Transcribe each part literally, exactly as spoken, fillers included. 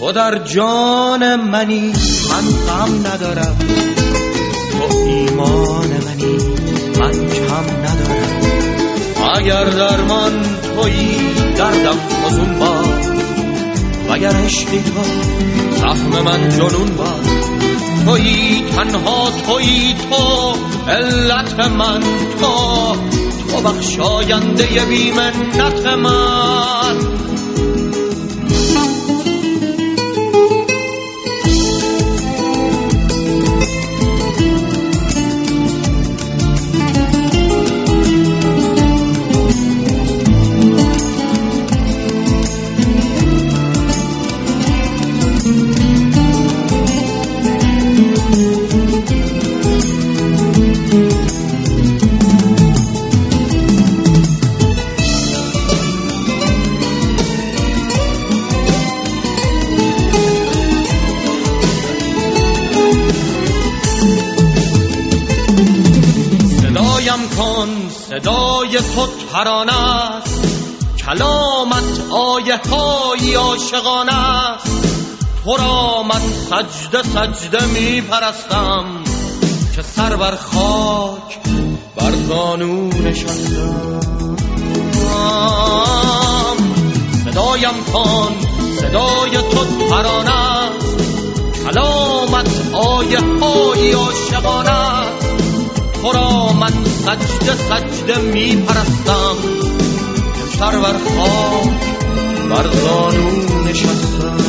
تو در جان منی من غم ندارم، تو ایمان منی من کم ندارم. اگر درمان تویی دردم فزون باد، وگر عشقی تو زخم من جنون باد. تویی تنها تویی تو علت من، تو تو بخشاینده بی منت من. صدای تو ترانه است، کلامت آیه های عاشقانه است. تو را من سجده سجده می پرستم، که سر بر خاک بر زانو نشستم. صدایم کن صدای تو ترانه است، کلامت آیه های عاشقانه است. تو را من سجده سجده می پرستم، که سر بر خاک بر زانو نشستم.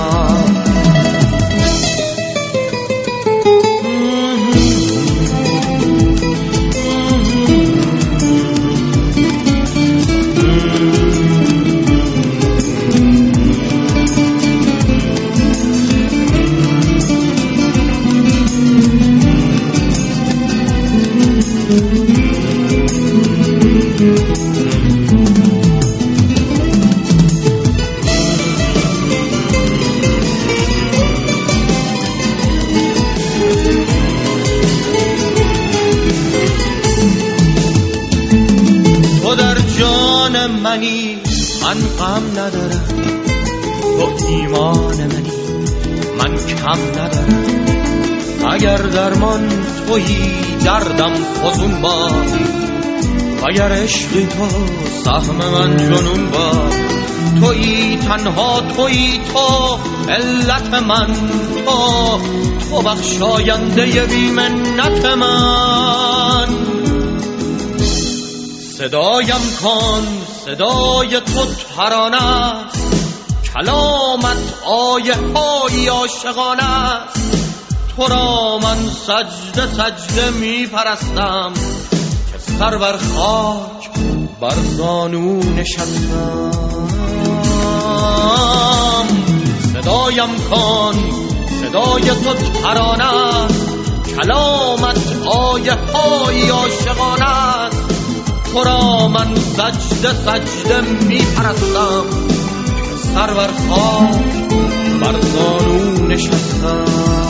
منی من غم ندارم، تو ایمان منی من کم ندارم. اگر درمان تویی دردم فزون باد، اگر عشقی تو سهم من جنون باد. تویی تنها تویی تو علت من، تو تو بخشاینده بی منت من. صدایم کن صدای تو ترانه است، کلامت آیه های عاشقانه است. تو را من سجده سجده می پرستم، که سر بر خاک بر زانو نشستم. صدایم کن صدای تو ترانه است، کلامت آیه های عاشقانه است. تو را من سجده سجده می پرستم، سر بر خاک بر زانو نشستم.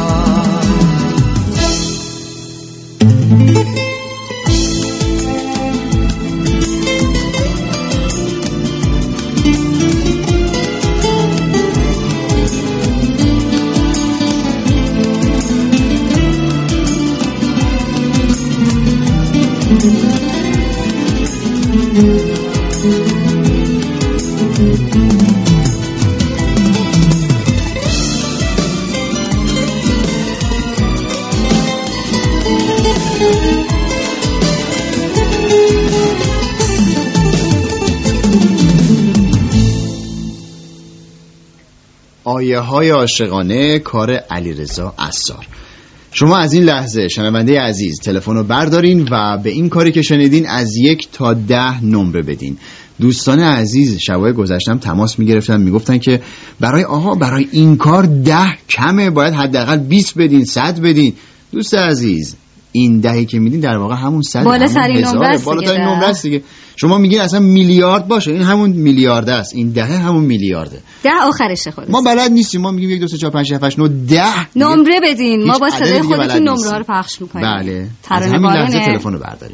آیه های عاشقانه کار علیرضا عصار. شما از این لحظه شنونده عزیز تلفن رو بردارین و به این کاری که شنیدین از یک تا ده نمره بدین. دوستان عزیز شبای گذشتم تماس میگرفتن میگفتن که برای آها برای این کار ده کمه، باید حداقل بیست بدین، صد بدین. دوست عزیز این دهی که میدین در واقع همون صد بالاترین نمره است، بالاترین نمره است دیگه. شما میگین اصلا میلیارد باشه، این همون میلیارد است، این دهه همون میلیارده. ده آخرشه خودش. ما بلد نیستیم، ما میگیم یک دو سه چهار پنج شش هفت هشت نه ده نمره بدین، ما با صدای خودتون نمره ها رو پخش میکنیم. بله از همین لحظه تلفن رو بردارین.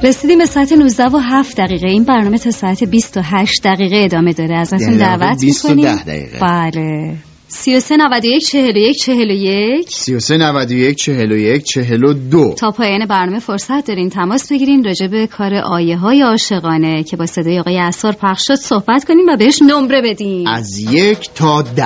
رسیدیم به ساعت نوزده و هفت دقیقه. این برنامه تا ساعت بیست و هشت دقیقه ادامه داره. ازتون دعوت میکنیم. بله. سی و سه نود و یک چهل و یک چهل و یک سی و سه نود و یک چهل و یک چهل و دو. تا پایان برنامه فرصت دارین تماس بگیرین، راجع به کار آیه های عاشقانه که با صدای آقای عصار پخش شد صحبت کنیم و بهش نمره بدین از یک تا ده.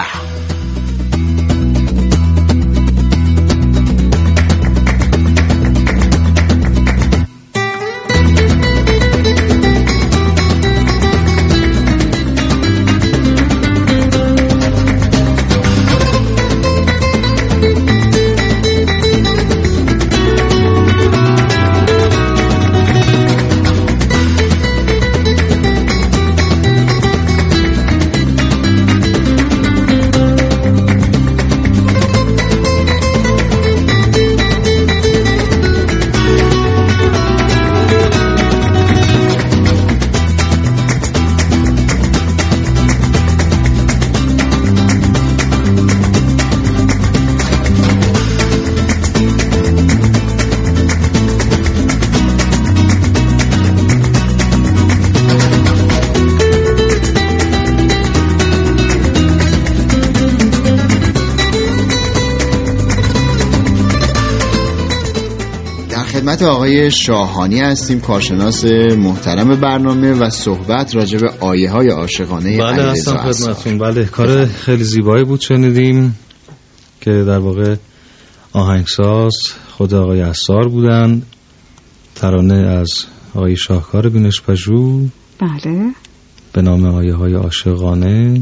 خدمت آقای شاهانی هستیم، کارشناس محترم برنامه و صحبت راجع به آیه های عاشقانه بله هستم خدمتتون. بله کار خیلی زیبایی بود شنیدیم که در واقع آهنگساز خود آقای عصار بودن، ترانه از آقای شاهکار بینش پژوه بله به نام آیه های عاشقانه.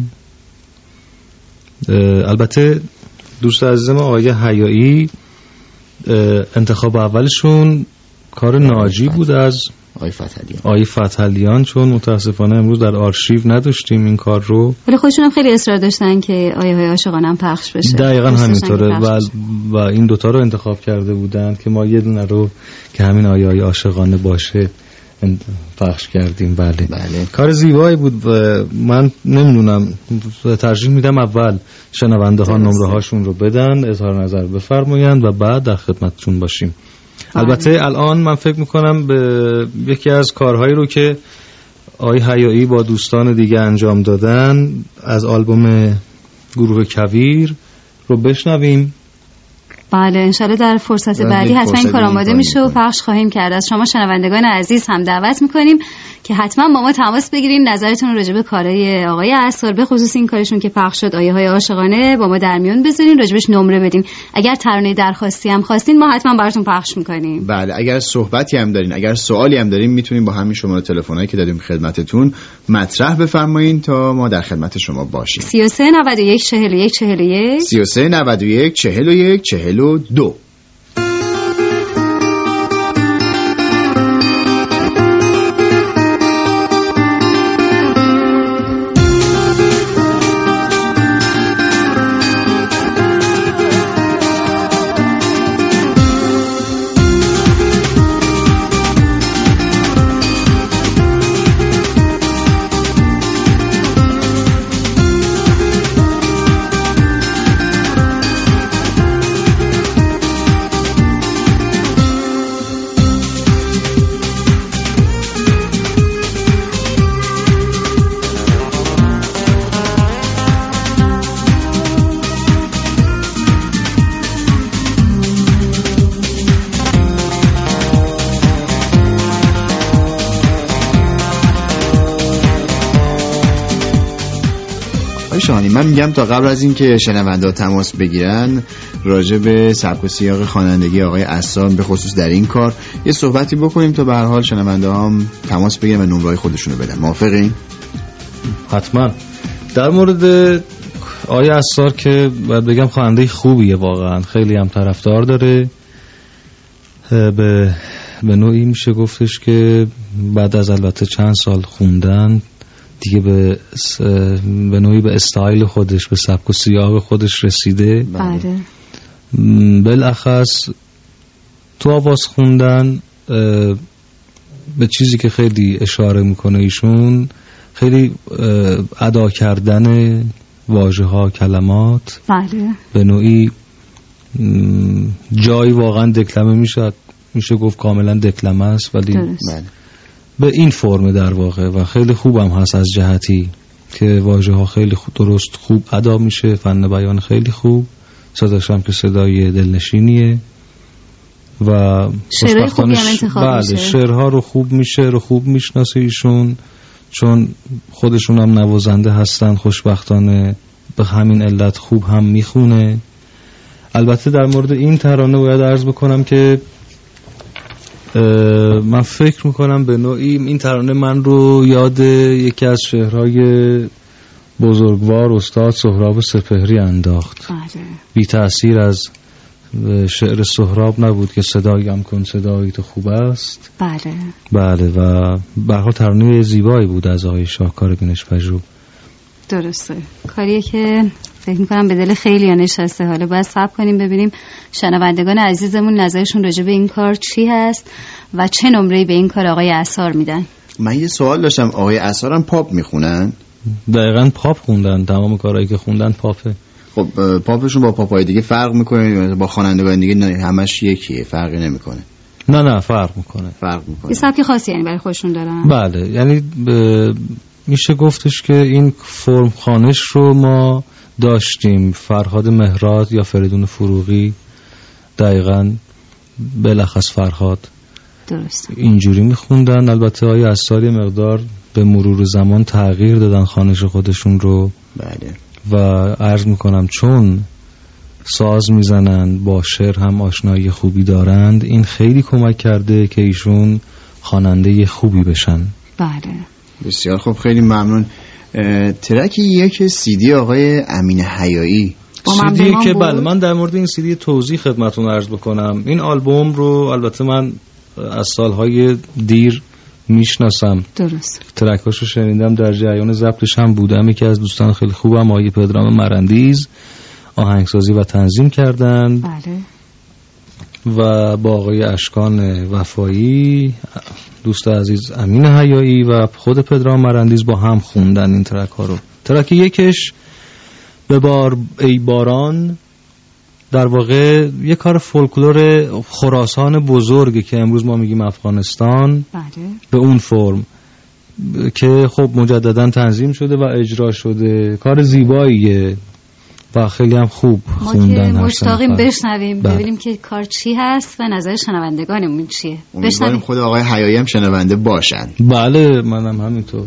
البته دوست عزیزم آقای حیایی انتخاب اولشون کار ناجی بود از آقای فتحعلیان آقای فتحعلیان، چون متاسفانه امروز در آرشیو نداشتیم این کار رو، ولی خودشون هم خیلی اصرار داشتن که آیه های عاشقانه هم پخش بشه. دقیقاً همینطوره و, و این دوتا رو انتخاب کرده بودن که ما یه دونه رو که همین آیه های عاشقانه باشه پخش کردیم. بله بله کار زیبایی بود و من نمیدونم، ترجیح میدم اول شنونده ها نمره هاشون رو بدن، اظهار نظر بفرمایند و بعد در خدمتتون باشیم. بله. البته الان من فکر میکنم به یکی از کارهایی رو که آقای حیایی با دوستان دیگه انجام دادن از آلبوم گروه کویر رو بشنویم. بله انشالله در فرصت بعدی حتما این کار آماده میشه و پخش خواهیم کرد. از شما شنوندگان عزیز هم دعوت میکنیم که حتما با ما تماس بگیرین، نظرتون رو راجع به کارهای آقای عصار به خصوص این کارشون که پخش شد آیه های عاشقانه با ما در میون بذارین، راجبش نمره بدین. اگر ترانه درخواستی هم خواستین ما حتما براتون پخش میکنیم. بله اگر صحبتی هم دارین، اگر سوالی هم دارین، میتونین با همین شماره تلفنایی که دادیم خدمتتون مطرح بفرمایین تا ما در خدمت شما باشیم. سی و سه نود و یک چهل و یک چهل و یک سی و سه نود و یک چهل و یک چهل و دو. شاهانی من میگم تا قبل از این که شنونده تماس بگیرن راجع به سبک و سیاق خوانندگی آقای عصار به خصوص در این کار یه صحبتی بکنیم تا به هر حال شنونده هم تماس بگیرن و نمره‌های خودشونو بدن. موافقین؟ حتما. در مورد آقای عصار که باید بگم خواننده خوبیه، واقعا خیلی هم طرفدار داره. به به نوعی میشه گفتش که بعد از البته چند سال خوندن دیگه به به نوعی به استایل خودش، به سبک و سیاق خودش رسیده. بله. بالاخص تو آواز خوندن به چیزی که خیلی اشاره میکنه ایشون، خیلی ادا کردن واژه ها، کلمات. بله. به نوعی جایی واقعا دکلمه میشد میشه گفت کاملا دکلمه است، ولی درست. به این فرم در واقع و خیلی خوبم هست از جهتی که واژه ها خیلی خوب درست خوب ادا میشه، فن بیان خیلی خوب، صداش هم که صدای دلنشینیه و شعرهای خوبی هم انتخاب بله میشه. شعرها رو خوب میشه رو خوب میشناسه ایشون، چون خودشون هم نوازنده هستن خوشبختانه، به همین علت خوب هم میخونه. البته در مورد این ترانه باید عرض بکنم که من فکر میکنم به نوعی این ترانه من رو یاد یکی از شعرهای بزرگوار استاد سهراب سپهری انداخت. بله. بی تأثیر از شعر سهراب نبود که صدایم کن صدایی تو خوب است. بله بله و به هر حال ترانه زیبایی بود از آقای شاهکار بینش پژوه. درسته، کاریه که فکر میکنم به دل خیلی ها نشسته. حالا باید صبر کنیم ببینیم شنوندگان عزیزمون نظرشون راجع به این کار چی هست و چه نمره‌ای به این کار آقای عصار میدن. من یه سوال داشتم، آقای عصار هم پاپ میخونن؟ دقیقاً پاپ خوندن، تمام کارهایی که خوندن پاپه. خب پاپشون با پاپای دیگه فرق میکنه؟ با خوانندگان دیگه نه همش یکیه، فرقی نمیکنه؟ نه نه فرق میکنه. فرق میکنه. یه سبک خاصی یعنی برای خودشون دارن؟ بله، یعنی میشه گفتش که این فرم خوانش رو ما داشتیم، فرهاد مهراد یا فریدون فروغی، دقیقاً بلخص فرهاد درست اینجوری میخوندن. البته های عصاری مقدار به مرور زمان تغییر دادن خوانش خودشون رو. بله. و عرض میکنم چون ساز میزنن با شعر هم آشنایی خوبی دارند، این خیلی کمک کرده که ایشون خواننده خوبی بشن. بله بسیار خوب، خیلی ممنون. ترک یک سیدی آقای امین حیایی، سیدی که بله من در مورد این سیدی توضیح خدمتون عرض بکنم. این آلبوم رو البته من از سالهای دیر میشناسم، درست ترکاشو شنیدم، در جریان ضبطش هم بودم. یکی از دوستان خیلی خوبم آقای پدرام مرندیز آهنگسازی و تنظیم کردن. بله. و با آقای اشکان وفایی دوست عزیز امین حیایی و خود پدرام مرندیز با هم خوندن این ترک ها رو. ترک یکش به بار ای باران در واقع یک کار فولکلور خراسان بزرگی که امروز ما میگیم افغانستان. بله. به اون فرم که خب مجددا تنظیم شده و اجرا شده، کار زیباییه و خیلی هم خوب خوندن. ما که مشتاقیم بشنویم ببینیم که کار چی هست و نظر شنوندگانمون چیه. امیدواریم خود آقای حیایی هم شنونده باشن. بله منم همینطور.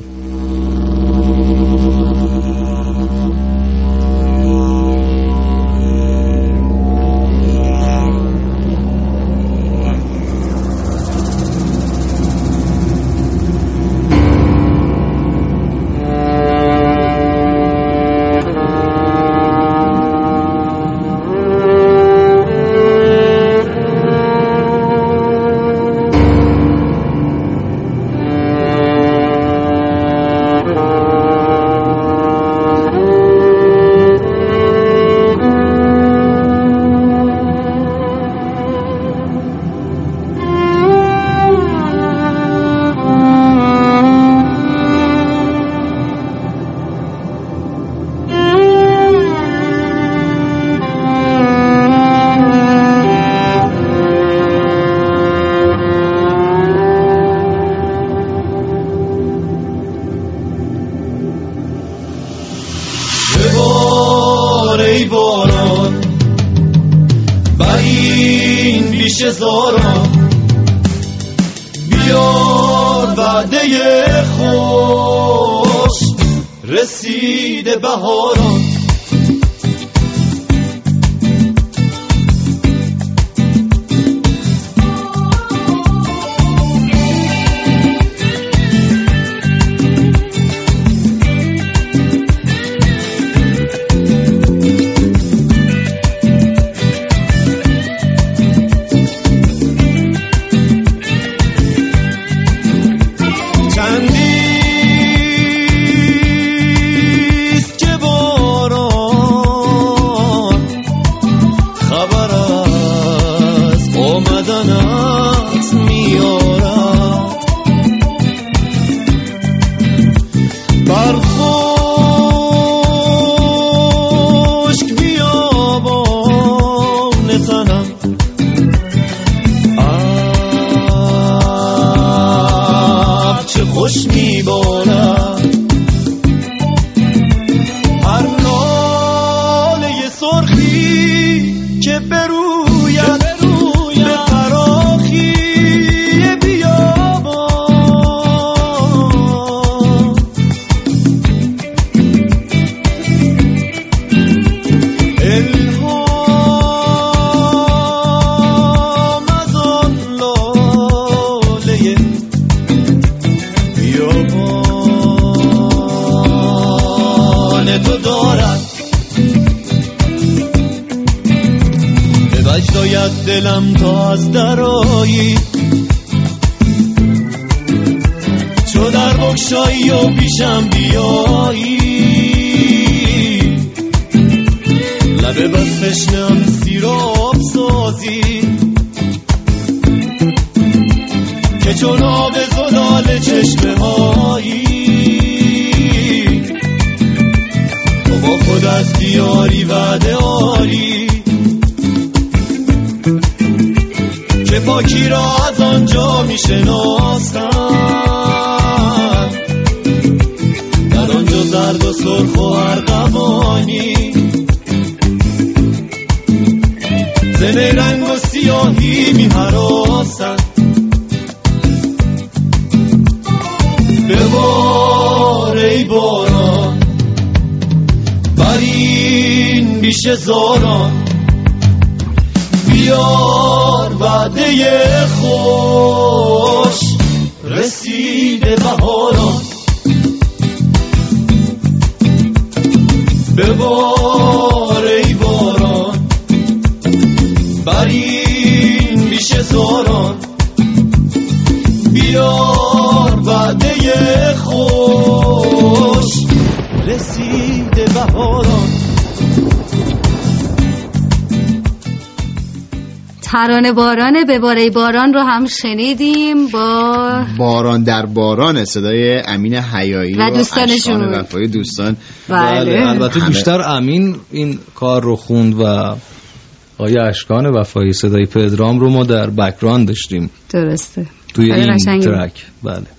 خوش میبارد. هر ناله سرخی که بروید به فراخی بیابان، الهام از آن لاله بیابان تو دارد. به وجد آید دلم تا از درایی، چو در بگشایی و پیشم بیایی، لبه بس تشنم سیراب سازی که چون آب زلال چشمه هایی. تو با خود از دیاری وعده آری که پاکی را از آنجا می شناسن، در آنجا زرد و سرخ و ارغوانی، ز نیرنگ و سیاهی می هراسن. ببار ای باران بر این بیشه زاران، بیار وعده خوش رسیده بهاران. ببار ای باران بر این بیشه زاران، بیار وعده خوش رسیده بهاران. ترانه باران به باره باران رو هم شنیدیم با باران در باران، صدای امین حیایی و دوستانشون و وفای دوستان. بله, بله. البته بیشتر امین این کار رو خوند و آقای اشکان وفایی صدای پدرام رو ما در بک‌گراند داشتیم. درسته توی این ترک. بله